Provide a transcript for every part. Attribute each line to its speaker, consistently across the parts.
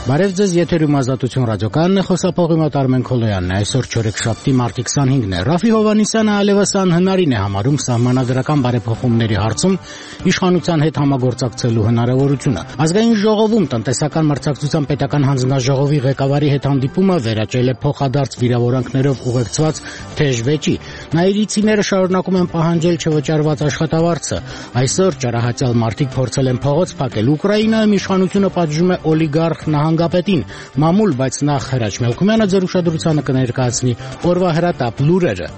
Speaker 1: Բարև ձեզ, եթերում Ազատություն ռադիոկայանն է, խոսափողի մոտ Արմեն Քոլոյանն է, այսօր չորեքշաբթի մարտի 25-ն է։ Ռաֆի Հովհաննիսյանը այլևս անհնարին է համարում սահմանադրական բարեփոխումների հարցում իշխանության հետ համագործակցելու հնարավորությունը։ Ազգային ժողովում տնտեսական մրցակցության պետական հանձնաժողովի ղեկավարի հետ հանդիպումը վերաճել է փոխադարձ վիրավորանքներով ուղեկցված թեժ վեճի։ Նաիրիցիները շարունակում են պահանջել չվճարված աշխատավարձը։ Այսօր ճարահատյալ մարդիկ փորձել են փողոց փակել Ուկրաինայում, իշխանությունը պատժում է օլիգարխ նահանգապետին։ Մամուլ, բայց նախ Հրաչ Մելքումյանը ձեր ուշադրությանը կներկայացնի օրվա հրատապ լուրերը։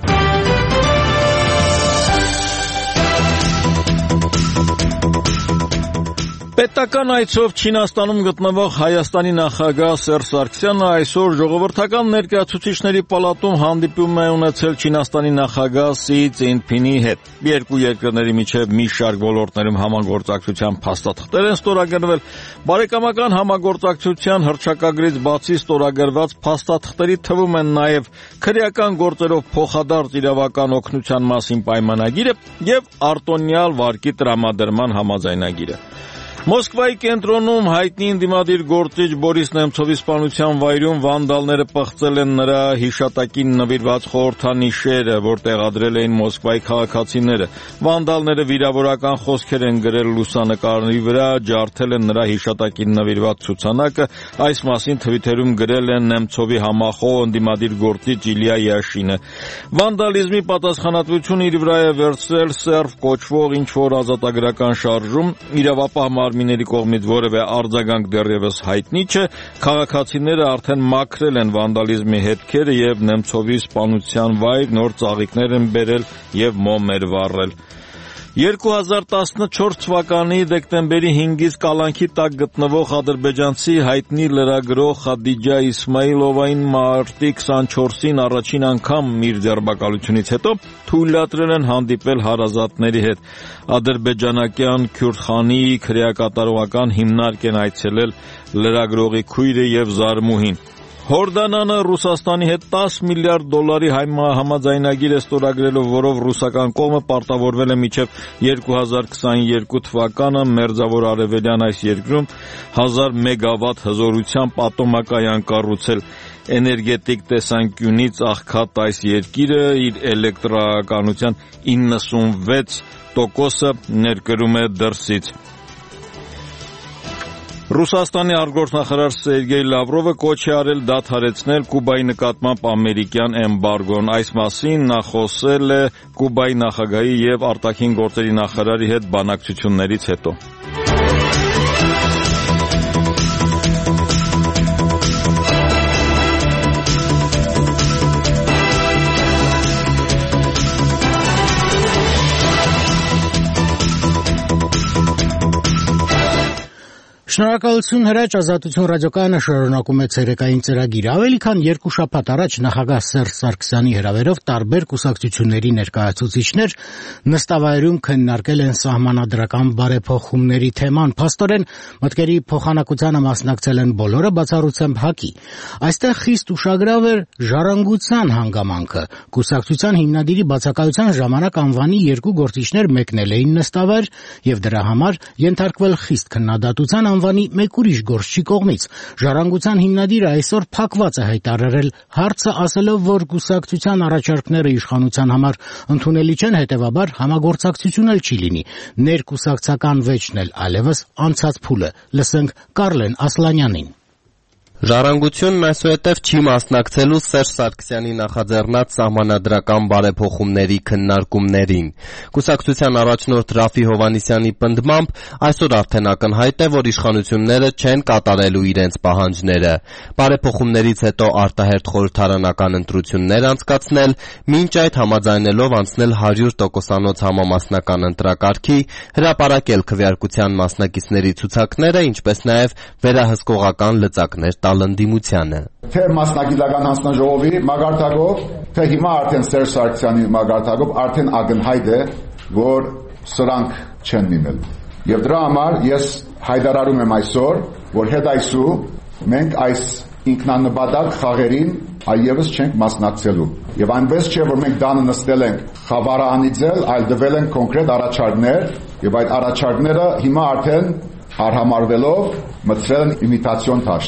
Speaker 2: Պետական այցով Չինաստանում գտնվող Հայաստանի նախագահ Սերժ Սարգսյանը այսօր ժողովրդական ներկայացուցիչների պալատում հանդիպում է ունեցել Չինաստանի նախագահ Սի Ցզինփինի հետ։ Երկու երկրների միջև մի շարք ոլորտներում համագործակցության փաստաթղթեր են ստորագրվել։ Բարեկամական համագործակցության հռչակագրից բացի ստորագրված փաստաթղթերի թվում են նաև քրեական գործերով փոխադարձ իրավական օգնության մասին պայմանագիրը եւ արտոնյալ վարկի տրամադրման համաձայնագիրը։ Մոսկվայի կենտրոնում հայտնի ընդդիմադիր գործիչ Բորիս Նեմցովի սպանության վայրում վանդալները պղծել են նրա հիշատակին նվիրված խորհրդանիշերը, որ տեղադրել էին Մոսկվայի քաղաքացիները։ Վանդալները վիրավորական խոսքեր են գրել լուսանկարի վրա, ջարդել են նրա հիշատակին նվիրված ցուցանակը։ Այս մասին Թվիթերում գրել են Նեմցովի համախոհ ընդդիմադիր գործիչ Իլիա Յաշինը։ Վանդալիզմի պատասխանատվությունը իր վրա է վերցրել սերվ կոչվող ինչ-որ ազատագրական շարժում, իրավապահ մարմինների կողմից որևէ արձագանք դեռևս հայտնի չէ, քաղաքացիները արդեն մաքրել են վանդալիզմի հետքերը եւ Նեմցովի սպանության վայր նոր ծաղիկներ են բերել եւ մոմ էր վառել։ 2014 թվականի դեկտեմբերի 5-ից կալանքի տակ գտնվող ադրբեջանցի հայտնի լրագրող Խադիջա Իսմայիլովային մարտի 24-ին առաջին անգամ իր ձերբակալությունից հետո թույլատրել են հանդիպել հարազատների հետ։ Ադրբեջանակյան Քյուրդխանի քրեակատարողական հիմնարկ են այցելել լրագրողի քույրը եւ զարմուհին։ Հորդանանը Ռուսաստանի հետ $10 միլիարդ համաձայնագիր է ստորագրելով, որով ռուսական կողմը պարտավորվել է մինչև 2022 թվականը մերձավոր արևելյան այս երկրում 1000 մեգավատ հզորության պատոմակայան կառուցել։ Էներգետիկ տեսանկյունից աղքատ այս երկիրը իր էլեկտրականության 96% ներկրում է դրսից։ Ռուսաստանի արտգործնախարար Սերգեյ Լավրովը կոչ է արել դադարեցնել Կուբայի նկատմամբ ամերիկյան էմբարգոն։ Այս մասին նա խոսել է Կուբայի նախագահի եւ արտաքին գործերի նախարարի հետ բանակցություններից հետո։
Speaker 1: Շնորհակալություն Հրաչ, Ազատություն ռադիոկայանը շարունակում է ցերեկային ծրագիրը։ Ավելի քան 2 շաբաթ առաջ նախագահ Սերժ Սարգսյանի հրավերով տարբեր կուսակցությունների ներկայացուցիչներ նստավայրում քննարկել են սահմանադրական բարեփոխումների թեման։ Փաստորեն մտքերի փոխանակությանը մասնակցել են բոլորը, բացառությամբ ՀԱԿ-ի։ Այստեղ խիստ ուշագրավ էր ժառանգության հանգամանքը։ Կուսակցության հիմնադիրի բացակայության ժամանակ անվանի 2 գործիչներ մեկնել էին նստավայր եւ դրա համար ենթարկվել խիստ քննադատության անվանի մեկ ուրիշ գործչի կողմից։ Ժառանգության հիմնադիրը այսօր փակված է հայտարարել հարցը, ասելով, որ կուսակցության առաջարկները իշխանության համար ընդունելի չեն, հետևաբար համագործակցություն էլ չի լինի։ Ներկուսակցական վեճն էլ այլևս անցած փուլ է։ Լսենք Կարլեն Ասլանյանին։
Speaker 3: Ժառանգությունն այսուհետև չի մասնակցելու Սերժ Սարգսյանի նախաձեռնած սահմանադրական բարեփոխումների քննարկումներին։ Կուսակցության առաջնորդ Ռաֆի Հովհաննիսյանի պնդմամբ այսօր արդեն ակնհայտ է, որ իշխանությունները չեն կատարելու իրենց պահանջները։ Բարեփոխումներից հետո արտահերթ խորհրդարանական ընտրություններ անցկացնել, մինչ այդ համաձայնելով անցնել 100%-անոց համամասնական ընտրակարգի, հրապարակել քվեարկության մասնակիցների ցուցակները, ինչպես նաև վերահսկողական լծակներ ընդդիմությանը։
Speaker 4: Թե մասնագիտական հանձնաժողովի մագարտակով, թե հիմա արդեն Սերժ Սարգսյանի մագարտակով արդեն ակնհայտ է, որ սրանք չեն լինելու։ Եվ դրա համար ես հայտարարում եմ այսօր, որ հետ այսու մենք այս ինքնանպատակ խաղերին այևս չենք մասնակցելու։ Եվ այնպես չէ, որ մենք դանը նստել ենք խավարը անիծել, այլ դվել ենք կոնկրետ առաջարկներ, եւ այդ առաջարկները հիմա արդեն արհամարվելով մտցրել են իմիտացիոն դաշտ։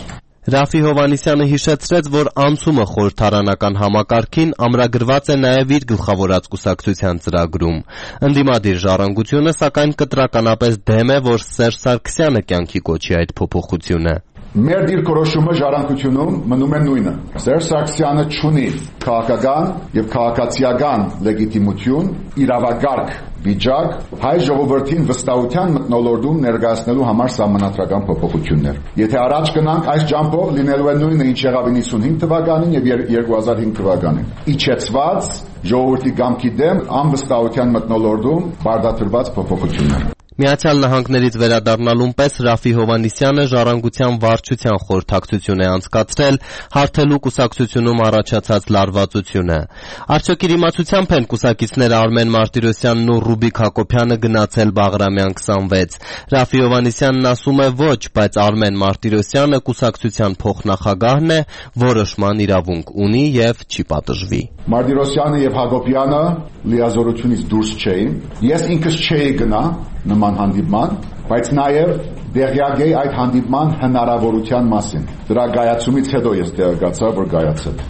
Speaker 3: Ռաֆի Հովհաննիսյանը հիշեցրեց, որ անցումը խորհրդարանական համակարգին ամրագրված է նաև իր գլխավորած կուսակցության ծրագրում։ Ընդդիմադիր ժառանգությունը, սակայն, կտրականապես դեմ է, որ Սերժ Սարգսյանը կյանքի կոչի այդ փոփոխությունը։
Speaker 4: Մեր դիրքորոշումը ժառանգությունում մնում է նույնը։ Սերժ Սարգսյանը չունի քաղաքական եւ քաղաքացիական լեգիտիմություն, իրավագարկ վիճակ հայ ժողովրդին վստահության մթնոլորտում ներկայացնելու համար սահմանադրական փոփոխություններ։ Եթե առաջ գնանք այս ջամփով, լինելու է նույնը, ինչ եղավ 95 թվականին եւ 2005 թվականին։ Իջեցված ժողովրդի կամքի դեմ անվստահության մթնոլորտում բարդացված փոփոխություններ։
Speaker 3: Միացյալ Նահանգներից վերադառնալուն պես Ռաֆի Հովհաննիսյանը ժառանգության վարչության խորհրդակցություն է անցկացրել հարթելու կուսակցությունում առաջացած լարվածությունը։ Արդյոք իր իմացությամբ են կուսակիցները Արմեն Մարտիրոսյանն ու Ռուբիկ Հակոբյանը գնացել Բաղրամյան 26։ Ռաֆի Հովհաննիսյանն ասում է ոչ, բայց Արմեն Մարտիրոսյանը կուսակցության փոխնախագահն է, որոշման իրավունք ունի եւ չի պատժվի։
Speaker 4: Մարտիրոսյանը եւ Հակոբյանը լիազորությունից դուրս չէին։ Ես ինքս չէի գնա նման հանդիպման, բայց նաև դեղյակ էի այդ հանդիպման հնարավորության մասին։ Դրա գայացումից հետո ես տեղեկացա, որ գայացել։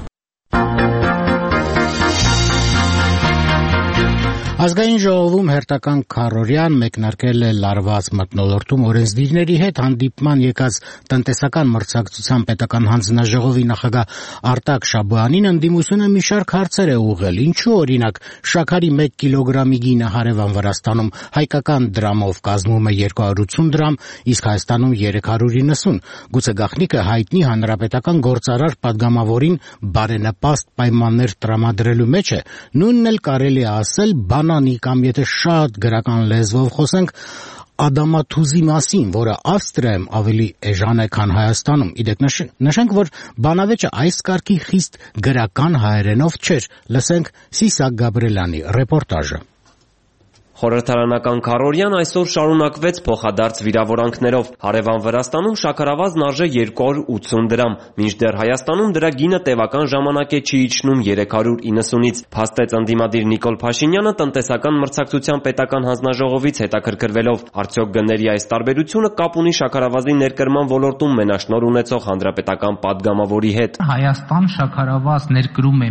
Speaker 1: Ազգային ժողովում հերթական քառօրյան մեկնարկել է լարված մթնոլորտում օրենսդիրների հետ հանդիպման եկած տնտեսական մրցակցության պետական հանձնաժողովի նախագահ Արտակ Շաբոյանին ընդդիմությունը մի շարք հարցեր է ուղղել։ Ինչու, օրինակ, շաքարի 1 կիլոգրամի գինը հարևան Վրաստանում հայկական դրամով կազմում է 280 դրամ, իսկ Հայաստանում 390։ Գուցե գաղտնիքը հայտնի հանրապետական գործարար падգամավորին բարենպաստ պայմաններ տրամադրելու մեջ է։ Նույնն էլ կարելի է ասել բանանի կամ եթե շատ գրական լեզվով խոսենք ադամաթուզի մասին, որը Ավստրիայում ավելի էժան է, քան Հայաստանում։ Իդեպ նշենք, որ բանավեճը այս կարգի խիստ գրական հայերենով չէր։ Լսենք Սիսակ Գաբրելյանի ռեպորտաժը։
Speaker 5: Խորհրդարանական քառօրյան այսօր շարունակվեց փոխադարձ վիրավորանքներով։ Հարևան Վրաստանում շաքարավազն արժե 280 դրամ, մինչդեռ Հայաստանում դրա գինը տևական ժամանակ է չի իջնում 390-ից։ Փաստեց ընդդիմադիր Նիկոլ Փաշինյանը տնտեսական մրցակցության պետական հանձնաժողովից հետաքրքրվելով, արդյոք գների այս տարբերությունը կապ ունի շաքարավազի ներկրման ոլորտում մենաշնորհ ունեցող հանրապետական падգամավորի հետ։
Speaker 6: Հայաստան շաքարավազ ներկրում է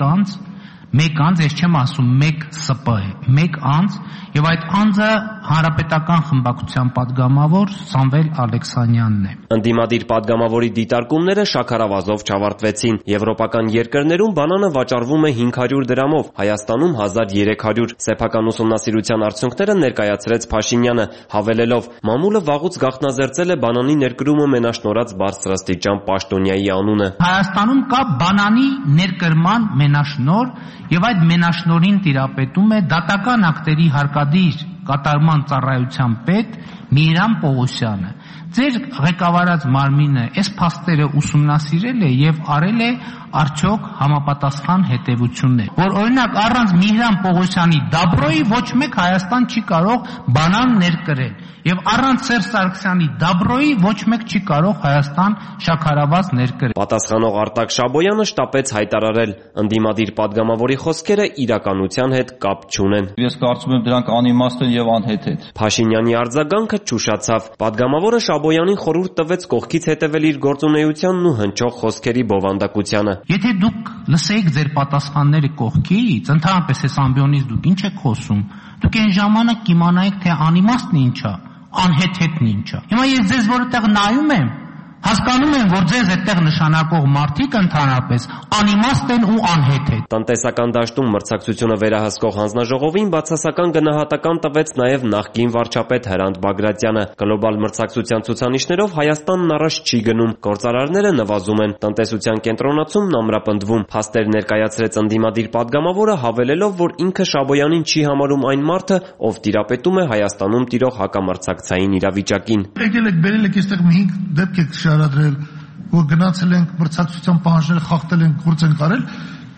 Speaker 6: 1 անձ, ես չեմ ասում 1 ՍՊ է, 1 անձ, եւ այդ անձը հանրապետական խմբակցության падգամավոր Սամվել Ալեքսանյանն է։
Speaker 5: Ընդդիմադիր падգամավորի դիտարկումները շաքարավազով չավարտվեցին։ Եվրոպական երկրներում բանանը վաճառվում է 500 դրամով, Հայաստանում 1300։ Սեփական ուսումնասիրության արդյունքները ներկայացրեց Փաշինյանը, հավելելով. մամուլը վաղուց գաղտնազերծել է բանանի ներկրումը մենաշնորհած բարձրաստիճան պաշտոնյայի անունը։
Speaker 6: Հայաստանում կա բանանի ներկրման մենաշնորհ եւ այդ մենաշնորհին տիրապետում է դատական ակտերի հարկադիր կատարման ծառայության պետ Միրամ Պողոսյանը։ Ձեր ղեկավարած մարմինը այս փաստերը ուսումնասիրել է եւ արել է արդյոք համապատասխան հետևություններ, որ օրինակ առանց Միրամ Պողոսյանի դաբրոյի ոչ մեկ Հայաստան չի կարող բանան ներկրել եւ առանց Սերժ Սարգսյանի դաբրոյի ոչ մեկ չի կարող Հայաստան շաքարավազ ներկրել։
Speaker 5: Պատասխանող Արտակ Շաբոյանը շտապեց հայտարարել, ընդդիմադիր падգամավորի խոսքերը իրականության հետ կապ չունեն։
Speaker 7: Ես կարծում եմ դրանք անիմաստ են եւ անհեթեթ։
Speaker 5: Փաշինյանի արձագանքը ճուշացավ։ Падգամավորը Շաբոյանին խորհուրդ տվեց կողքից հետևել իր գործունեությանն ու հնչող խոսքերի բովանդակությանը։
Speaker 6: Եթե դուք լսեիք ձեր պատասխանները կողքից, ընդհանրապես այս ամբիոնից դուք ինչ եք խոսում, դուք այն ժամանակ կիմանայիք, թե անիմաստն ինչ է, անհեթեթն ինչ է։ Հիմա ես ձեզ որտեղ նայում եմ, հասկանում եմ, որ ձեզ այդտեղ նշանակող մարդիկ ընդհանրապես անիմաստ են ու անհեթեթ։
Speaker 5: Տնտեսական դաշտում մրցակցությունը վերահսկող հանձնաժողովին բացասական գնահատական տվեց նաև նախկին վարչապետ Հրանտ Բագրատյանը։ Գլոբալ մրցակցության ցուցանիշներով Հայաստանն առաջ չի գնում, գործարարները նվազում են, տնտեսության կենտրոնացումն ամրապնդվում։ Փաստեր ներկայացրեց ընդդիմադիր падգամավորը, հավելելով, որ ինքը Շաբոյանին չի համարում այն մարդը, ով տիրապետում է Հայաստանում տիրող հակամրցակցային իրավիճակին։
Speaker 8: Եկել եք բերել եք այստեղ 5 դեպք եք շարադրել, որ գնացել ենք մրցակցության պահանջները խախտել ենք, գործ ենք արել,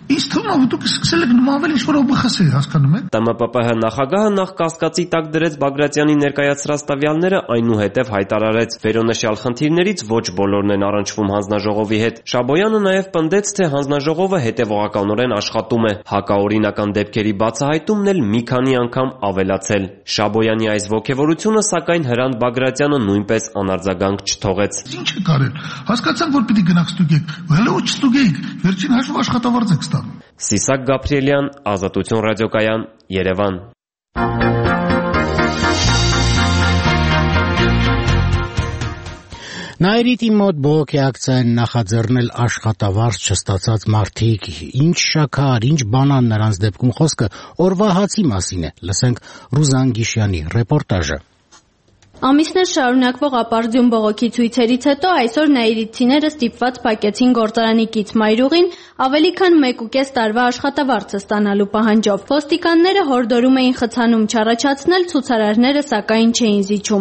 Speaker 8: Ինչ թվում է դուք սկսել եք նմանվել ինչ-որ ՕԲԽՍ-ի, հասկանում եք։
Speaker 5: ՏՄՊՊՀ նախագահը նախ կասկածի տակ դրեց Բագրատյանի ներկայացրած տվյալները, այնուհետև հայտարարեց. վերոնշյալ խնդիրներից ոչ բոլորն են առնչվում հանձնաժողովի հետ։ Շաբոյանը նաև պնդեց, թե հանձնաժողովը հետևողականորեն աշխատում է։ Հակաօրինական դեպքերի բացահայտումն էլ մի քանի անգամ ավելացել։ Շաբոյանի այս ոգևորությունը, սակայն Հրանտ Բագրատյանը նույնպես անարձագանք չթողեց։
Speaker 8: Ինչ եք արել։ Հասկացանք, որ պիտի գնաք ստուգեք, հələ ու չստուգեիք, վերջին հաշվով աշխատավարձ եք ստանում։
Speaker 5: Սիսակ Գաբրիելյան, Ազատություն ռադիոկայան, Երևան։
Speaker 1: Նաիրիտի մոտ բողոքի ակցիա են նախաձեռնել աշխատավարձ չստացած մարդիկ։ Ինչ շաքար, ինչ բանան նրանց դեպքում խոսքը օրվա հացի մասին է։ Լսենք Ռուզան Գիշյանի ռեպորտաժը։
Speaker 9: Ամիսներ շարունակվող ապարդյուն բողոքի ցույցերից հետո այսօր նաիրիտցիները ստիպված փակեցին գործարանի կից մայրուղին ավելի քան 1.5 տարվա աշխատավարձը ստանալու պահանջով։ Ոստիկանները հորդորում էին խցանում չառաջացնել, ցուցարարները սակայն չէին զիջում։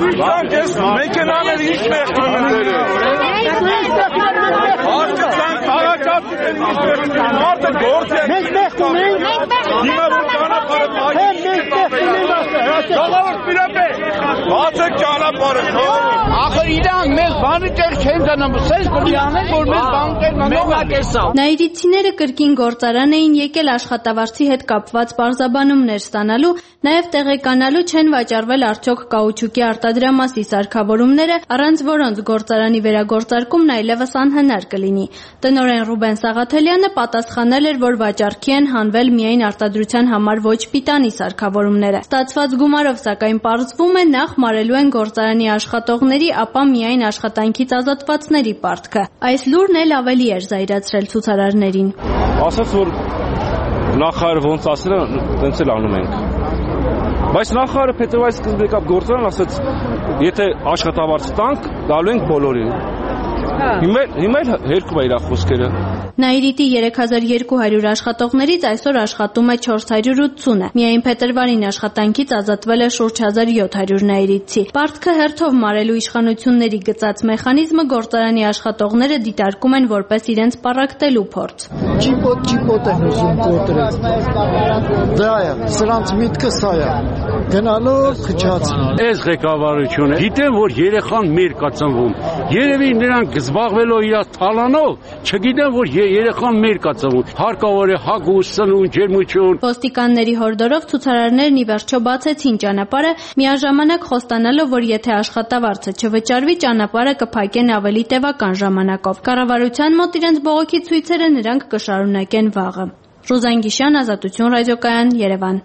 Speaker 9: Նաիրիտցիները կրկին գործարան էին եկել աշխատավարձի հետ կապված պարզաբանումներ ստանալու, նաև տեղեկանալու չեն վաճառվել արդյոք կաուչուկի արտադրամասի սարքավորումները, առանց որոնց գործարանի վերագործարկումն այլևս անհնար կլինի։ Տնօրեն Ռուբեն Սաղաթելյանը պատասխանել էր, որ վաճառքի են հանվել միայն արտադրության համար ոչ պիտանի սարքավորումները։ Ստացված գումարով սակայն պարզվում է նախ մարելու են գործարանի աշխատողների, ապա միայն աշխատանքից ազատվածների պարտքը։ Այս լուրն էլ ավելի էր զայրացրել ցուցարարներին։
Speaker 10: Ասաց, որ նախարարը ոնց ասել է, տենց էլ անում ենք։ Բայց նախարարը փետրվարի սկզբին եկավ գործարան, ասաց, եթե աշխատավարձ տանք, տալու ենք բոլորին։ Հիմա էլ հերքում է իր խոսքերը։
Speaker 9: Նաիրիտի 3200 աշխատողներից այսօր աշխատում է 480-ը։ Միայն փետրվարին աշխատանքից ազատվել է շուրջ 1700 նաիրիտցի։ Պարտքը հերթով մարելու իշխանությունների գծած մեխանիզմը գործարանի աշխատողները դիտարկում են որպես իրենց պառակտելու փորձ։
Speaker 11: Ճիպոտ են ուզում կոտրել։ Դա է, սրանց միտքը սա է։ Գնալով քչացնում։
Speaker 12: Այս ղեկավարությունը գիտեն, որ երեխան մեր կա ծնվում։ Երևի նրանք զբաղվելով իր թալանով, չգիտեն, որ երեխան մեր կա ծնվում։ Հարկավոր է հագուստ, սնունդ, ջերմություն։
Speaker 9: Ոստիկանների հորդորով ցուցարարներն ի վերջո բացեցին ճանապարհը, միաժամանակ խոստանալով, որ եթե աշխատավարձը չվճարվի, ճանապարհը կփակեն ավելի տևական ժամանակով։ Կառավարության մոտ իրենց բողոքի ցույցերը նրանք կշարունակեն վաղը։ Ռուզան Գիշյան, Ազատություն ռադիոկայան, Երևան։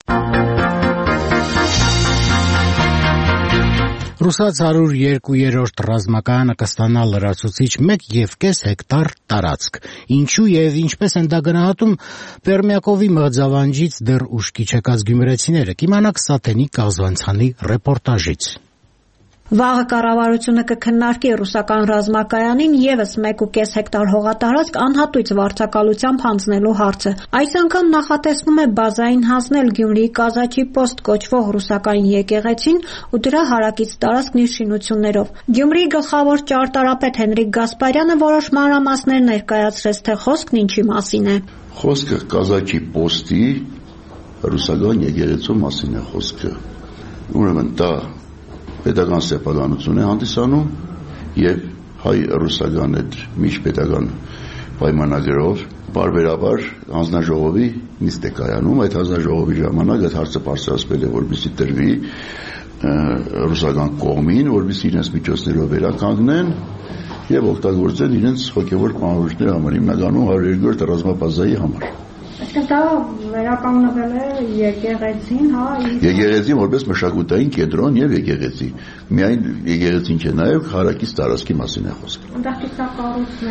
Speaker 1: Ռուսաց 102-րդ ռազմակայանը կստանա լրացուցիչ 1.5 հեկտար տարածք։ Ինչու եւ ինչպես են դա գնահատում Պերմյակովի մղձավանջից դեռ ուշքի չեկած գյումրեցիները, կիմանաք Սաթենի Կազվանցյանի ռեպորտաժից։
Speaker 13: Վաղը կառավարությունը կքննարկի ռուսական ռազմակայանին եւս 1.5 հեկտար հողատարածք անհատույց վարձակալությամբ հանձնելու հարցը։ Այս անգամ նախատեսնում է բազային հանձնել Գյումրիի Կազաչի պոստ կոչվող ռուսական եկեղեցին ու դրա հարակից տարածքն իր շինություններով։ Գյումրիի գլխավոր ճարտարապետ Հենրիկ Գասպարյանը որոշ մանրամասներ ներկայացրեց, թե խոսքն ինչի մասին է։
Speaker 14: Խոսքը Կազաչի պոստի ռուսական եկեղեցու մասին է խոսքը։ Ուրեմն դա պետական սեփականություն է հանդիսանում եւ հայ-ռուսական այդ միջպետական պայմանագրով բարբերաբար հանձնաժողովի նիստ է կայանում, այդ հանձնաժողովի ժամանակ այդ հարցը բարձրացվել է, որպեսզի տրվի ռուսական կողմին, որպեսզի իրենց միջոցներով վերականգնեն եւ օգտագործեն իրենց հոգեվոր պահանջների համար, հիմնականում 102-րդ ռազմաբազայի համար։
Speaker 13: Դա վերականգնվել է եկեղեցին, հա։
Speaker 14: Եկեղեցին որպես մշակութային կենտրոն եւ եկեղեցի։ Միայն եկեղեցին չէ, նաեւ հարակից տարածքի մասին է խոսքը։
Speaker 13: Այնտեղ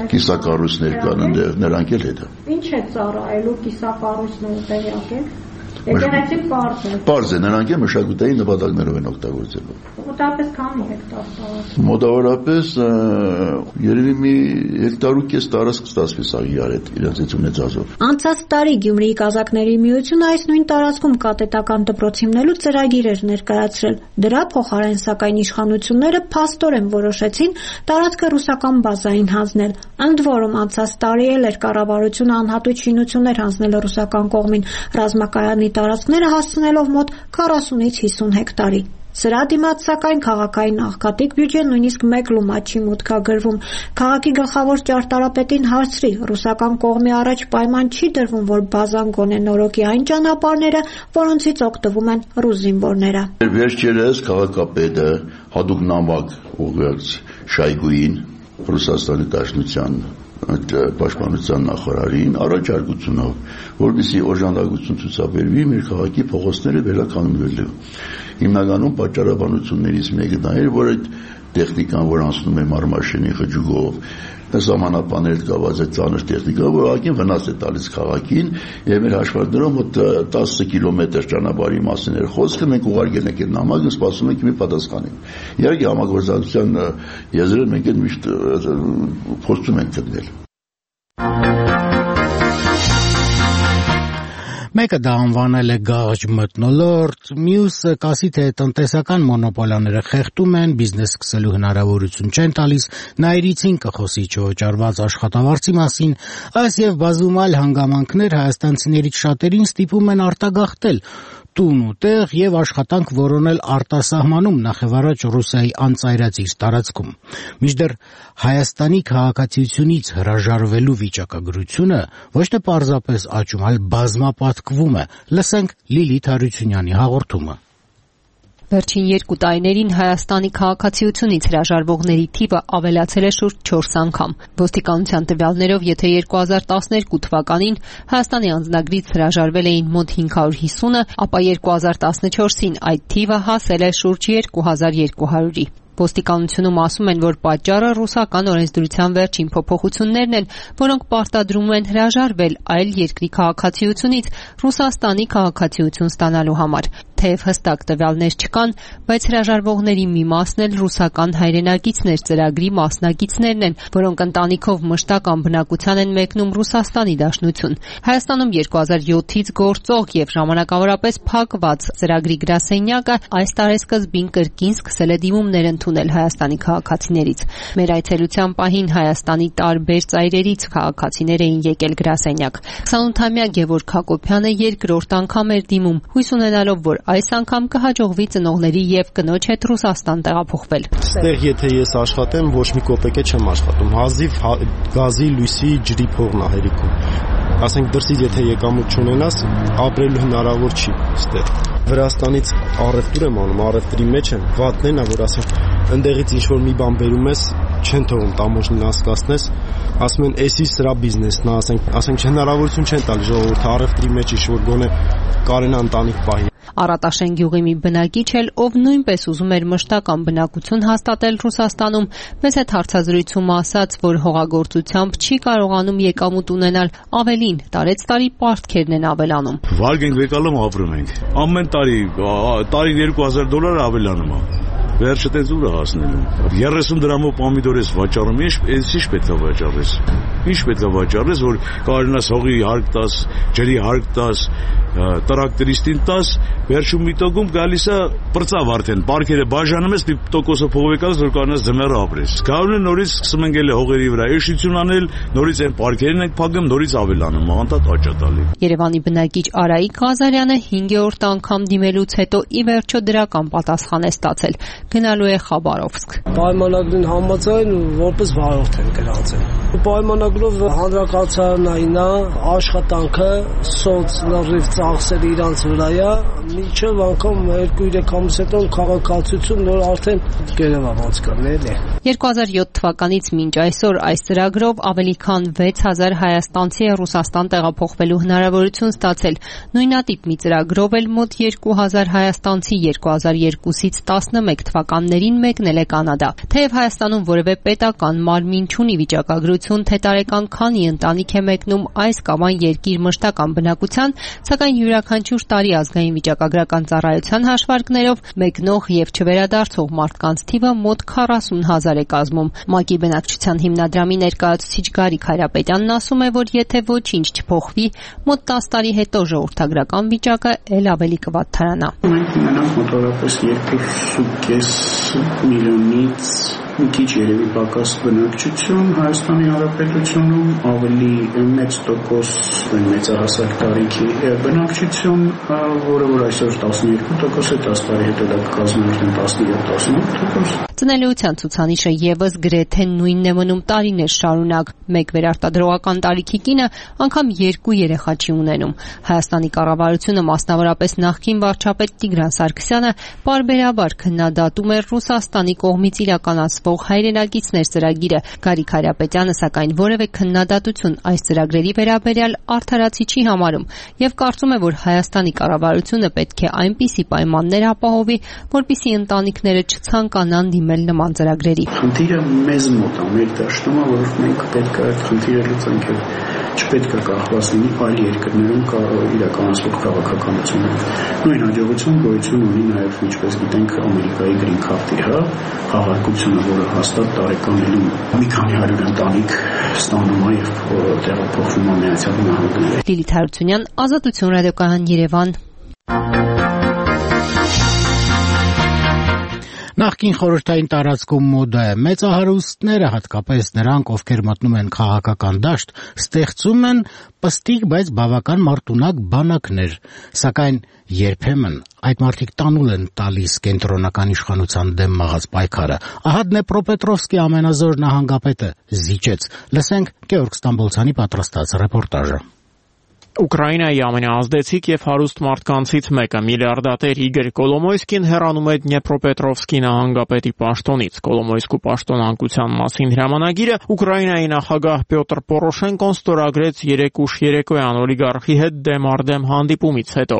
Speaker 14: կիսակառույցներ կան, այնտեղ նրանք էլ հետ է։
Speaker 13: Ինչ է ծառայելու կիսակառույցները տեղյակ եք։ Եկեղեցի պարզ է։
Speaker 14: Պարզ է, նրանք է մշակութային նպատակներով են օգտագործելու։
Speaker 13: Մոտավորապես քանի հեկտար տարածք։
Speaker 14: Մոտավորապես երևի մի հեկտարուկես տարածք կստացվի Սաղիար հետ իրենց այդ ունեցածով։
Speaker 13: Անցած տարի Գյումրիի Կազակների միությունը այս նույն տարածքում կատետական դպրոց հիմնելու ծրագիր էր ներկայացրել։ Դրա փոխարեն սակայն իշխանությունները փաստորեն որոշեցին տարածքը ռուսական բազային հանձնել։ Ընդ որում անցած տարի էլ էր կառավարությունը անհատույց շինություններ հանձնել ռուսական կողմին, ռազմակայանի տարածքները հասցնելով մոտ 40-ից 50 հեկտարի։ Սրա դիմաց սակայն քաղաքային աղքատիկ բյուջեն նույնիսկ մեկ լումա չի մուտքագրվում։ Քաղաքի գլխավոր ճարտարապետին հարցրի, ռուսական կողմի առաջ պայման չի դրվում, որ բազան գոնե նորոգի այն ճանապարհները, որոնցից օգտվում են ռուս զինվորները։
Speaker 14: Վերջերս քաղաքապետը հատուկ նամակ ուղղեց Շայգուին, Ռուսաստանի Դաշնության պաշտպանության նախարարին առաջարկությունով, որպեսզի օժանդակություն ցուցաբերվի մեր քաղաքի փողոցները վերականգնվելու։ Հիմնականում պատճառաբանություններից մեկը դա էր, որ այդ տեխնիկան, որ անցնում է Մարմաշենի խճուկով, սահմանապաներ կապված է ծանր տեխնիկա, որ ակին վնաս է տալիս քաղաքին, եւ մեր հաշվարկներով մոտ 10 կիլոմետր ճանապարհի մասին էր խոսքը, մենք ուղարկել ենք այդ նամակը, սպասում ենք մի պատասխանի։ Իհարկե համագործակցության եզրերը մենք այդ միշտ փորձում ենք գտնել։
Speaker 1: Մեկը դա անվանել է գաղջ մթնոլորտ, մյուսը կասի թե տնտեսական մոնոպոլիաները խեղդում են, բիզնես սկսելու հնարավորություն չեն տալիս, նայրիցին կխոսի չոճարված աշխատավարձի մասին, այս եւ բազում այլ հանգամանքներ հայաստանցիներից շատերին ստիպում են արտագաղթել տուն ու տեղ եւ աշխատանք որոնել արտասահմանում նախևառաջ Ռուսիայի անծայրածիր տարածքում։ Մինչդեռ Հայաստանի քաղաքացիությունից հրաժարվելու վիճակագրությունը ոչ թե պարզապես աճում, այլ բազմապատկվում է։ Լսենք Լիլիթ Հարությունյանի հաղորդումը։
Speaker 15: Վերջին 2 տարիներին Հայաստանի քաղաքացիությունից հրաժարվողների թիվը ավելացել է շուրջ 4 անգամ։ Ոստիկանության տվյալներով, եթե 2012 թվականին Հայաստանի անձնագրից հրաժարվել էին մոտ 550-ը, ապա 2014-ին այդ թիվը հասել է շուրջ 2200-ի։ Ոստիկանությունում ասում են, որ պատճառը ռուսական օրենսդրության վերջին փոփոխություններն են, որոնք պարտադրում են հրաժարվել այլ երկրի քաղաքացիությունից Ռուսաստանի քաղաքացիություն ստանալու համար։ Թեև հստակ տվյալներ չկան, բայց հրաժարվողների մի մասն էլ ռուսական հայրենակիցներ ծրագրի մասնակիցներն են, որոնք ընտանիքով մշտական բնակության են մեկնում Ռուսաստանի Դաշնություն։ Հայաստանում 2007-ից գործող եւ ժամանակավորապես փակված ծրագրի գրասենյակը այս տարեսկզբին կրկին սկսել է դիմումներ ընդունել Հայաստանի քաղաքացիներից։ Մեր այցելության պահին Հայաստանի տարբեր ծայրերից քաղաքացիներ էին եկել գրասենյակ։ 28-ամյա Գևորգ Հակոբյանը երկրորդ անգամ էր դիմում, հույս ունենալով, որ այս անգամ կհաջողվի ծնողների եւ կնոջ հետ Ռուսաստան տեղափոխվել։
Speaker 16: Այստեղ եթե ես աշխատեմ, ոչ մի կոպեկ չեմ աշխատում։ Հազիվ գազի, լույսի, ջրի փողն է հերիքում։ Ասենք դրսից եթե եկամուտ չունենաս, ապրելու հնարավոր չի այստեղ։ Վրաստանից առևտուր եմ անում, առևտրի մեջ եմ, վատն է, որ ասենք ընդեղից ինչ որ մի բան բերում ես, չեն թողում տամոջին հասկացնես, ասում են, էսի սրա բիզնեսն է, ասենք հնարավորություն չեն տալի ժողովուրդը առևտրի մեջ ինչ որ գոնե կարենա ընտանիք պահի։
Speaker 15: Արատաշեն գյուղի մի բնակիչ էլ, ով նույնպես ուզում էր մշտական բնակություն հաստատել Ռուսաստանում, մեզ հետ հարցազրույցում ասաց, որ հողագործությամբ չի կարողանում եկամուտ ունենալ, ավելին, տարեցտարի պարտքերն են ավելանում։
Speaker 17: Վարգ ենք վեկալում ապրում ենք։ Ամեն տարին $2000 ավելանում է։ Վերջը տենց ուր է հասնելու։ 30 դրամով պոմիդոր ես վաճառում, ինչ պետք է վաճառես։ Ինչ պետք է վաճառես, որ կարողանաս հողի հարկ տաս, ջրի հարկ տաս, տրակտորիստին տաս, վերջում մի տոկում գալիս է պրծավ արդեն, պարքերը բաժանում ես, մի տոկոսը փողեկալս, որ կարողանաս ձմեռը ապրես։ Գալու նորից սկսում ենք էլ հողերի վրա էշություն անել, նորից այն պարքերին ենք փակում, նորից ավելանում, անդադ աճ է տալի։
Speaker 15: Երևանի բնակիչ Արայիկ Ղազարյանը 5-րդ անգամ դիմելուց հետո ի վերջո դրական պատասխան է ստացել։ Գնալու է Խաբարովսկ։
Speaker 18: Պայմանագրին համաձայն որպես վարորդ են գնացել։ Պայմանագրով հանրակացարանային է, աշխատանքը սոց լրիվ ծախսերը իրանց վրա է, մինչև անգամ 2-3 ամիս հետո քաղաքացիություն նոր արդեն գերեվա ոնց կներ է։
Speaker 15: 2007 թվականից մինչ այսօր այս ծրագրով ավելի քան 6000 հայաստանցի է Ռուսաստան տեղափոխվելու հնարավորություն ստացել։ Նույնատիպ մի ծրագրով էլ մոտ 2000 հայաստանցի 2002-ից 11 թվականներին մեկնել է Կանադա։ Թեև Հայաստանում որևէ պետական մարմին չունի վիճակագրություն կապակցություն, թե տարեկան քանի ընտանիք է մեկնում այս կամ այն երկիր մշտական բնակության, սակայն յուրաքանչյուր տարի ազգային վիճակագրական ծառայության հաշվարկներով մեկնող եւ չվերադարձող մարդկանց թիվը մոտ 40,000 է կազմում։ ՄԱԿ-ի բնակչության հիմնադրամի ներկայացուցիչ Գարիկ Հայրապետյանն ասում է, որ եթե ոչինչ չփոխվի, մոտ 10 տարի հետո ժողովրդագրական վիճակը ել ավելի կվատթարանա։
Speaker 19: Մենք ունենանք մոտավորապես 2.5 միլիոնից մի քիչ երևի պակաս բնակչություն Հայաստանի Հանրապետությունում, ավելի մեծ տոկոս մեծահասակ տարիքի բնակչություն, որը որ այսօր 12% է, 10 տարի հետո դա կկազմի արդեն 17-18%։
Speaker 15: Ծնելիության ցուցանիշը եւս գրեթե նույնն է մնում տարիներ շարունակ։ Մեկ վերարտադրողական տարիքի կինը անգամ 2 երեխա չի ունենում։ Հայաստանի կառավարությունը, մասնավորապես նախկին վարչապետ Տիգրան Սարգսյանը, պարբերաբար քննադատում է Ռուսաստանի կողմից իրականացվող հայրենակիցներ ծրագիրը։ Գարիկ Հայրապետյանը, սակայն, որևէ քննադատություն այս ծրագրերի վերաբերյալ արդարացի չի համարում եւ կարծում է, որ Հայաստանի կառավարությունը պետք է այնպիսի պայմաններ ապահովի, որպեսզի ընտանիքները չցանկանան դիմել նման ծրագրերի։
Speaker 19: Խնդիրը մեզ մոտ է, մեր դաշտում է, որ մենք պետք է այդ խնդիրը լուծենք եւ չպետք է կախված լինի այլ երկրներում իրականացվող քաղաքականությունից։ Նույն հաջողություն գոյություն ունի նաեւ, ինչպես գիտենք, Ամերիկայի Green Card-ի խաղարկությունը, որը հաստատ տարեկանելում մի քանի հարյուր ընտանիք ստանում է եւ տեղափոխվում է Միացյալ Նահանգներ։
Speaker 15: Լիլիթ Հարությունյան, Ազատություն ռադիոկայան, Երևան։
Speaker 1: Նախկին խորհրդային տարածքում մոդա է մեծահարուստները, հատկապես նրանք, ովքեր մտնում են քաղաքական դաշտ, ստեղծում են պստիկ, բայց բավական մարտունակ բանակներ, սակայն երբեմն այդ մարդիկ տանուլ են տալիս կենտրոնական իշխանության դեմ մղած պայքարը։ Ահա Դնեպրոպետրովսկի ամենազոր նահանգապետը զիջեց։ Լսենք Գեորգ Ստամբոլցյանի պատրաստած ռեպորտաժը։
Speaker 20: Ուկրաինայի ամենաազդեցիկ եւ հարուստ մարդկանցից մեկը միլիարդատեր Իգոր Կոլոմոյսկին հեռանում է Դնեպրոպետրովսկի նահանգապետի պաշտոնից։ Կոլոմոյսկու պաշտոնանկության մասին հրամանագիրը Ուկրաինայի նախագահ Պյոտր Պորոշենկոն ստորագրեց 3 ուշ երեկոյան օլիգարխի հետ դեմ հանդիպումից հետո։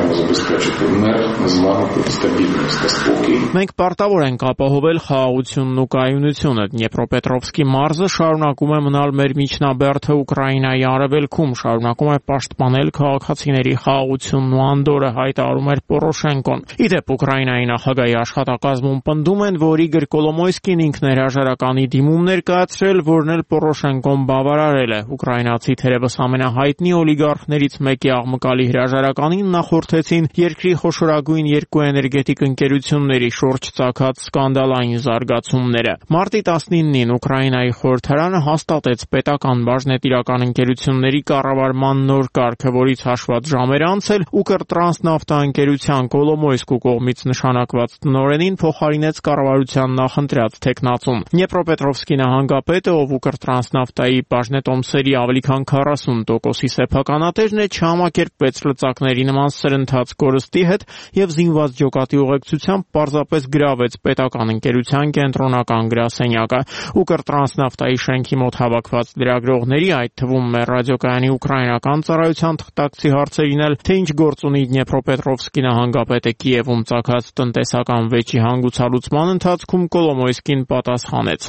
Speaker 20: Մենք պարտավոր ենք ապահովել խաղաղությունն ու կայունությունը։ Դնեպրոպետրովսկի մարզը շարունակում է մնալ մեր միջնաբերդը Ուկրաինայի արևելքում, շարունակում է պաշտպանել քաղաքացիների խաղաղությունն ու անդորը, հայտարարում էր Պորոշենկոն։ Իդեպ Ուկրաինայի նախագահի աշխատակազմում պնդում են, որ Իգոր Կոլոմոյսկին ինքն էր հրաժարականի դիմում ներկայացրել, որն էլ Պորոշենկոն բավարարել է։ Ուկրաինացի թերևս ամենահայտնի օլիգարխներից մեկի աղմկալի հրաժարականին նախորդեցին երկրի խոշորագույն երկու էներգետիկ ընկերությունների շուրջ ծագած սկանդալային զարգացումները։ Մարտի 19-ին Ուկրաինայի խորհրդարանը հաստատեց պետական բաժնետիրական ընկերությունների կառավարման նոր կարգը, որից հաշված ժամեր անցել Ուկրտրանսնավթա ընկերության Կոլոմոյսկու կողմից նշանակված տնօրենին փոխարինեց կառավարության նախընտրած թեկնածուն։ Դնեպրոպետրովսկի նահանգապետը, ով Ուկրտրանսնավթայի բաժնետոմսերի ավելի քան 40%-ի սեփականատերն է, չհամակերպվեց լծակների նման սրընթաց կորստի հետ եւ զինված ջոկատի ուղեկցությամբ պարզապես գրավեց պետական ընկերության կենտրոնական գրասենյակը։ Ուկրտրանսնավթայի շենքի մոտ հավաքված լրագրողների, այդ թվում մեր ռադիոկայանի ուկրաինական ծառայության թղթակցի հարցերին էլ, թե ինչ գործ ունի Դնեպրոպետրովսկի նահանգապետը Կիևում ծագած տնտեսական վեճի հանգուցալուծման ընթացքում, Կոլոմոյսկին պատասխանեց.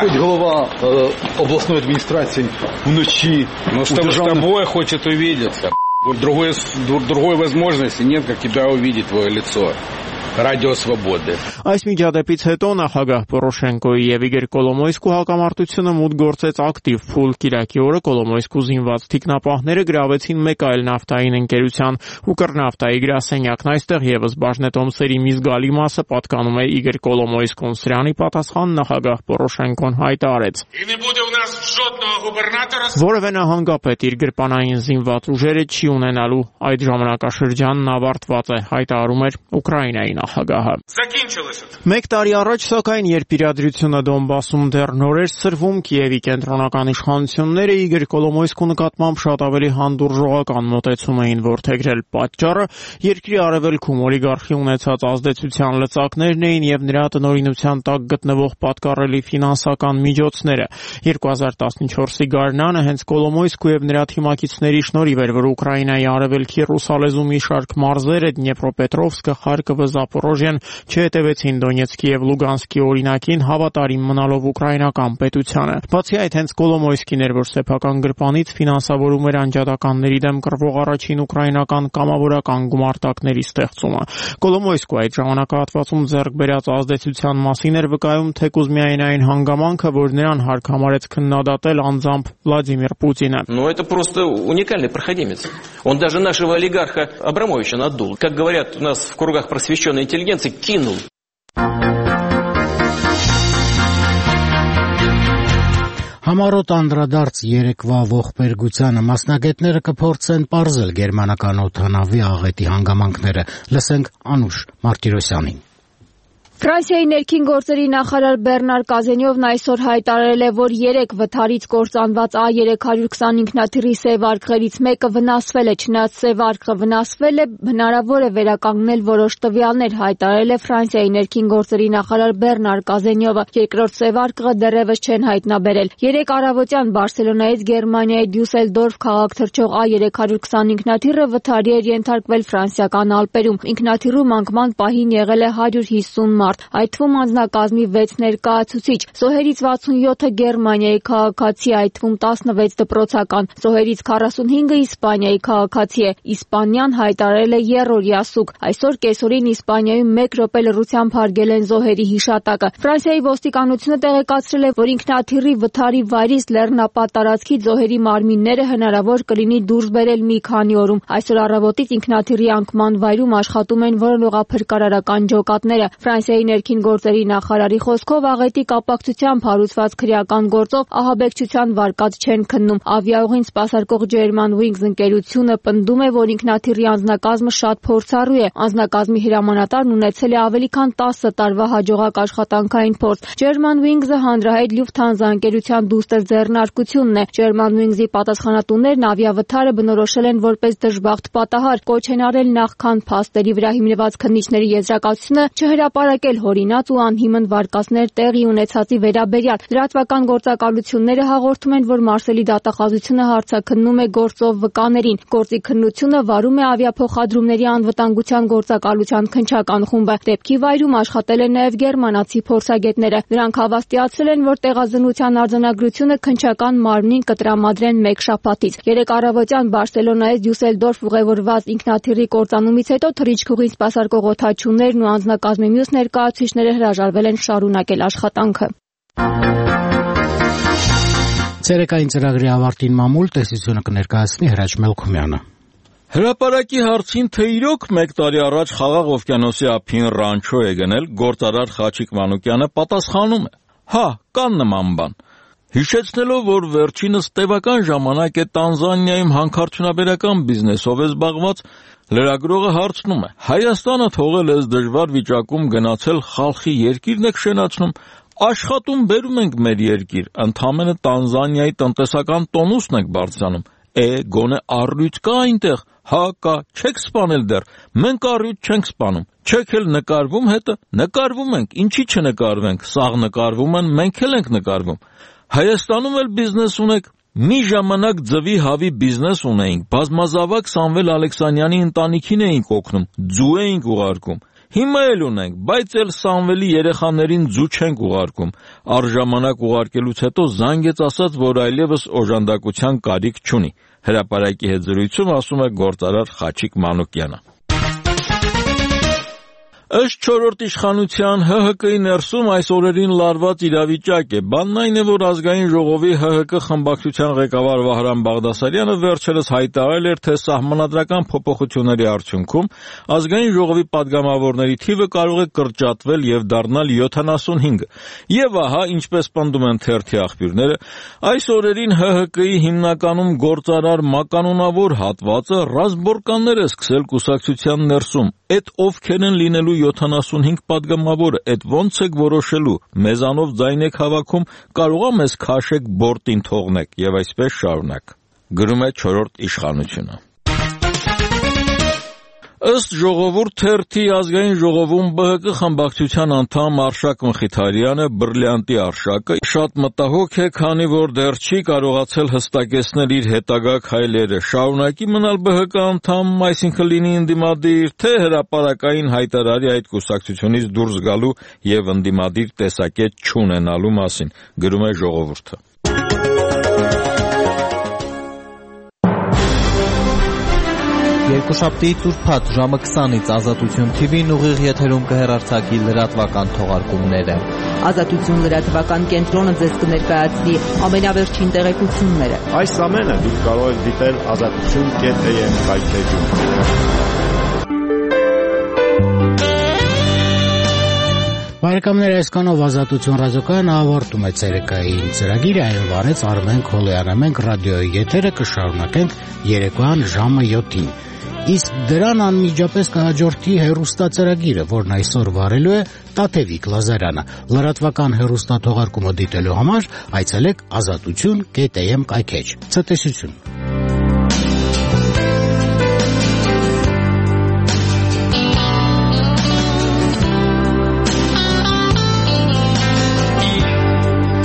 Speaker 21: Другой возможности нет, как тебя увидеть твое лицо. Радиո Свободы։
Speaker 20: Այս միջադեպից հետո նախագահ Պորոշենկոյի եւ Իգոր Կոլոմոյսկու հակամարտությունը մուտք գործեց ակտիվ փուլ։ Կիրակի օրը Կոլոմոյսկու զինված թիկնապահները գրավեցին մեկ այլ նավթային ընկերության Ուկրնավթայի գրասենյակն։ Այստեղ եւս բաժնետոմսերի մի զգալի մասը պատկանում է Իգոր Կոլոմոյսկուն։ Սրանի պատասխան նախագահ Պորոշենկոն հայտարարեց. Որևէ նահանգապետ իր գրպանային զինված ուժերը չի ունենալու։ Այդ ժամանակաշրջանն ավարտված է, հայտարարում էր Ուկրաինայի նախագահը։ Մեկ տարի առաջ, սակայն, երբ իրադրությունը Դոնբասում դեռ նոր էր սրվում, Կիևի կենտրոնական իշխանությունները Իգոր Կոլոմոյսկու նկատմամբ շատ ավելի հանդուրժողական մոտեցում էին որդեգրել։ Պատճառը երկրի արևելքում օլիգարխի ունեցած ազդեցության լծակներն էին եւ նրա տնօրինության տակ գտնվող պատկառելի ֆինանսական միջոցները։ 14-ի գարնանը հենց Կոլոմոյսկու եւ նրա թիմակիցների շնորհիվ էր, որ Ուկրաինայի արևելքի ռուսալեզու մի շարք մարզերը Դնեպրոպետրովսկը, Խարկովը, Զապորոժիան չհետևեցին Դոնեցկի եւ Լուգանսկի օրինակին, հավատարիմ մնալով ուկրաինական պետությանը։ Բացի այդ, հենց Կոլոմոյսկին էր, որ սեփական գրպանից ֆինանսավորում էր անջատականների դեմ կռվող առաջին ուկրաինական կամավորական գումարտակների ստեղծումը։ Կոլոմոյսկու այդ ժամանակահատվածում ձեռք բերած ազդեցության մասին էր վկայում թեկուզ միայն այն հանգամանքը, որ նրան հարկ համարեց քննադատել անձամբ Վլադիմիր Պուտինը։
Speaker 2: Ну это просто уникальный проходимец. Он даже нашего олигарха Абрамовича надул. Как говорят у нас в кругах просвещенной интеллигенции, кинул.
Speaker 1: Համառոտ անդրադարձ երեկվա ողբերգությանը մասնագետները կփորձեն պարզել գերմանական օդանավի աղետի հանգամանքները։ Լսենք Անուշ Մարտիրոսյանին։
Speaker 22: Ֆրանսիայի ներքին գործերի նախարար Բեռնար Կազենյովն այսօր հայտարարել է, որ 3 վթարից կործանված A320 ինքնաթիռի սև արկղերից մեկը վնասվել է, չնայած սև արկղը վնասվել է, հնարավոր է վերականգնել որոշ տվյալներ, հայտարարել է Ֆրանսիայի ներքին գործերի նախարար Բեռնար Կազենյովը։ Երկրորդ սև արկղը դեռևս չեն հայտնաբերել։ 3 առավոտյան Բարսելոնայից Գերմանիայի Դյուսելդորֆ քաղաք թռչող A320 ինքնաթիռը վթարի էր ենթարկվել ֆրանսիական Ալպերում։ Ինքնաթիռում անկման պահին եղել է 150 մարդ, այդ թվում անձնակազմի 6 ներկայացուցիչ, զոհերից 67-ը Գերմանիայի քաղաքացի, այդ թվում 16 դպրոցական, զոհերից 45-ը Իսպանիայի քաղաքացի է։ Իսպանիան հայտարարել է եռօրյա սուկ։ Այսօր կեսօրին Իսպանիայում 1 րոպե լռությամբ հարգել են զոհերի հիշատակը։ Ֆրանսիայի ոստիկանությունը տեղեկացրել է, որ ինքնաթիռի վթարի վայրից լեռնապատ տարածքից զոհերի մարմինները հնարավոր կլինի դուրս բերել մի քանի օրում։ Այսօր առավոտից ինքնաթիռի անկման վայրում աշխատում են որոնողափրկարարական ջոկատները։ Ֆրանսիայի ներքին գործերի նախարարի խոսքով աղետի կապակցությամբ հարուցված քրեական գործով ահաբեկչության վարկած չեն քննում։ Ավիաուղին սպասարկող Germanwings ընկերությունը պնդում է, որ ինքնաթիռի անձնակազմը շատ փորձառու է։ Անձնակազմի հրամանատարն ունեցել է ավելի քան 10 տարվա հաջողակ աշխատանքային փորձ։ Germanwings-ը հանրահայտ Lufthansa ընկերության դուստր ձեռնարկությունն է։ Germanwings-ի պատասխանատուներն ավիավթարը բնորոշել են որպես դժբախտ պատահար, կոչ են արել նախքան փաստերի վրա հիմնված քննիչների եզրակացությունը չհրապարակել հորինած ու անհիմն վարկածներ տեղի ունեցածի վերաբերյալ։ Լրատվական գործակալությունները հաղորդում են, որ Մարսելի դատախազությունը հարցաքննում է գործով վկաներին։ Գործի քննությունը վարում է ավիափոխադրումների անվտանգության գործակալության քննչական խումբը։ Դեպքի վայրում աշխատել են նաև գերմանացի փորձագետները։ Նրանք հավաստիացրել են, որ տեղազնության արձանագրությունը քննչական մարմնին կտրամադրեն 1 շաբաթից։ 3 առավոտյան Բարսելոնայից Դյուսելդորֆ ուղևորված ինքնաթիռի կործանումից հետո թռիչքուղին սպասարկող օդաչուներն ու անձնակազմի մյուս ներկայացուցիչները հրաժարվել են շարունակել աշխատանքը։
Speaker 1: Ցերեկային ծրագրի ավարտին մամուլ տեսությունը կներկայացնի Հրաչ Մելքումյանը։
Speaker 23: Հրապարակի հարցին, թե իրոք 1 տարի առաջ Խաղաղ օվկիանոսի ափին ռանչո է գնել, գործարար Խաչիկ Մանուկյանը պատասխանում է. հա, կան նման բան։ Հիշեցնելով, որ վերջինս տևական ժամանակ է Տանզանիայում հանքարդյունաբերական բիզնեսով է զբաղված, լրագրողը հարցնում է. Հայաստանը թողել ես դժվար վիճակում գնացել խալխի երկիրն եք շենացնում, աշխատում բերում ենք մեր երկիր, ընդամենը Տանզանիայի տնտեսական տոնուսն եք բարձրանում, գոնե առյուծ կա այնտեղ, հա կա, չեք սպանել դեռ, մենք առյուծ չենք սպանում, չեք էլ նկարվում հետը, նկարվում ենք, ինչի չնկարվենք, սաղ նկարվում են, մենք էլ ենք նկարվում, Հայաստանում էլ բիզնես ունեք, մի ժամանակ ձվի հավի բիզնես ունեինք, բազմազավակ Սամվել Ալեքսանյանի ընտանիքին էինք օգնում, ձու էինք ուղարկում, հիմա էլ ունենք, բայց էլ Սամվելի երեխաներին ձու չենք ուղարկում, առժամանակ ուղարկելուց հետո զանգեց ասաց, որ այլևս օժանդակության կարիք չունի, հրապարակի հետ զրույցում ասում է գործարար Խաչիկ Մանուկյանը։ Ըստ 4-րդ իշխանության ՀՀԿ-ի ներսում այս օրերին լարված իրավիճակ է։ Բանն այն է, որ ազգային ժողովի ՀՀԿ խմբակցության ղեկավար Վահրամ Բաղդասարյանը վերջերս հայտարարել էր, թե սահմանադրական փոփոխությունների արդյունքում ազգային ժողովի падգամավորների թիվը կարող է կրճատվել եւ դառնալ 75։ Եվ ահա, ինչպես պնդում են թերթի աղբյուրները, այս օրերին ՀՀԿ-ի հիմնականում գործարար մականունավոր հատվածը ռազմբորկաններ է սկսել կուսակցության ներսում։ Այդ ովքեր են լինելու 75 падգամավորը, այդ ոնց եք որոշելու, մեզանով ձայն եք հավաքում, կարողա մեզ քաշեք բորտին թողնեք եւ այսպես շարունակ։ Գրում է 4-րդ իշխանությունը։ Ըստ ժողովուրդ թերթի ազգային ժողովում ԲՀԿ խմբակցության անդամ Արշակ Մխիթարյանը բրիլյանտի Արշակը շատ մտահոգ է, քանի որ դեռ չի կարողացել հստակեցնել իր հետագա քայլերը, շարունակի մնալ ԲՀԿ անդամ, այսինքն լինի ընդդիմադիր, թե հրապարակային հայտարարի այդ կուսակցությունից դուրս գալու եւ ընդդիմադիր տեսակետ չունենալու մասին, գրում է ժողովուրդը։
Speaker 3: Երկուշաբթի ծուրփաթ ժամը 20-ից Ազատություն TV-ն ուղիղ եթերում կհեռարձակի լրատվական թողարկումները։
Speaker 4: Ազատություն լրատվական կենտրոնը ձեզ կներկայացնի ամենավերջին տեղեկությունները։
Speaker 16: Այս ամենը դուք կարող եք դիտել azatutun.am վայրէջում։
Speaker 1: Բարեկամներ, այսքանով Ազատություն ռադիոկայանը ավարտում է ցերեկային ծրագիրը, այն վարեց Արմեն Քոլոյանը։ Մենք ռադիոյի եթերը կշարունակենք երեկոյան ժամը 7-ին։ Իսկ դրան անմիջապես կհաջորդի հեռուստածրագիրը, որն այսօր վարելու է Տաթևիկ Լազարյանը։ Լրատվական հեռուստաթողարկումը դիտելու համար այցելեք azatutun.am կայքեջ։ Ցտեսություն։